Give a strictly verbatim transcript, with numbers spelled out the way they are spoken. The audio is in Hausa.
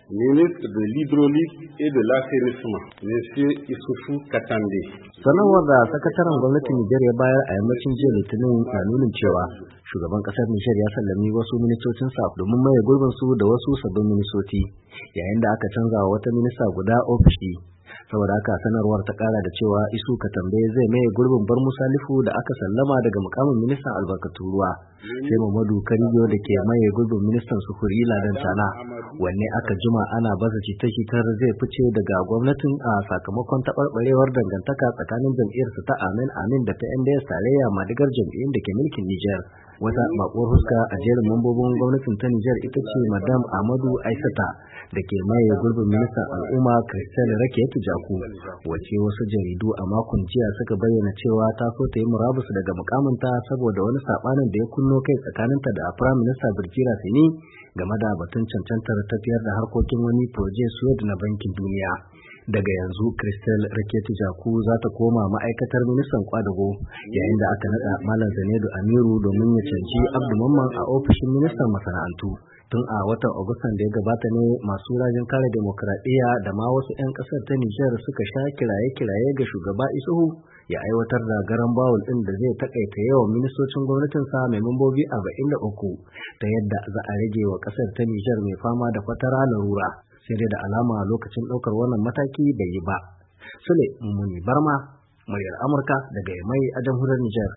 ministre de l'hydraulique et de l'assainissement, M. Issoufou Katande. Sanarwar da sakataren gwamnatin Nijar ya bayar a yammacin jiya Litinin na nunin cewa shugaban kasar Nijar ya sallami wasu ministocinsa domin maye gurbin su da wasu sabbin ministoci, yayin da aka canza wa wata minista guda ofishi. Saboda haka sanarwar ta kara da cewa Isu Katambe zai maye gurbin Bar Musalifu da aka sallama daga mukamin ministan albarkatun ruwa, sai Mamadu Kariyo da ke maye gurbin ministan sufuri Ladan Tana, wanne aka jima ana baza jita-jitar zai fice daga gwamnatin a sakamakon taɓarɓarewar dangantaka tsakanin jam'iyyarsa ta Amin Amin da ta N D S tarayya madigar jam'iyyun da ke mulkin Nijar. Wata bakuwar huska a jerin mambobin gwamnatin ta Nijar ita ce Madam Amadu Aisata da ke maye gurbin ministan al'umma Christelle Raketu Jaku, wace wasu jaridu a makon jiya suka bayyana cewa ta so ta yi murabus daga mukaminta saboda wani sabanin da ya kunno kai tsakaninta da Prime Minister Birjira Sini game da batun cancantar tafiyar da harkokin wani proje Suwed na Bankin Duniya. Daga yanzu Christelle Raketu Jaku za ta koma ma'aikatar ministan kwadago, yayin da aka nada Malam Zanedu Amiru domin ya canji Abdu Mamman a ofishin ministan masana'antu. Tun a watan Agustan da ya gabata ne masu rajin kare demokradiyya da ma wasu 'yan kasar ta Nijar suka sha kiraye-kiraye ga shugaba Isuhu ya aiwatar da garan bawul din da zai takaita yawan ministocin gwamnatinsa mai mambobi arba'in da uku, ta yadda za a rage wa kasar ta Nijar mai fama da fatara larura. Sai dai da alama lokacin ɗaukar wannan mataki bai yi ba. Sule Mumuni Barma, muryar Amurka daga Yamai a jamhuriyar Nijar.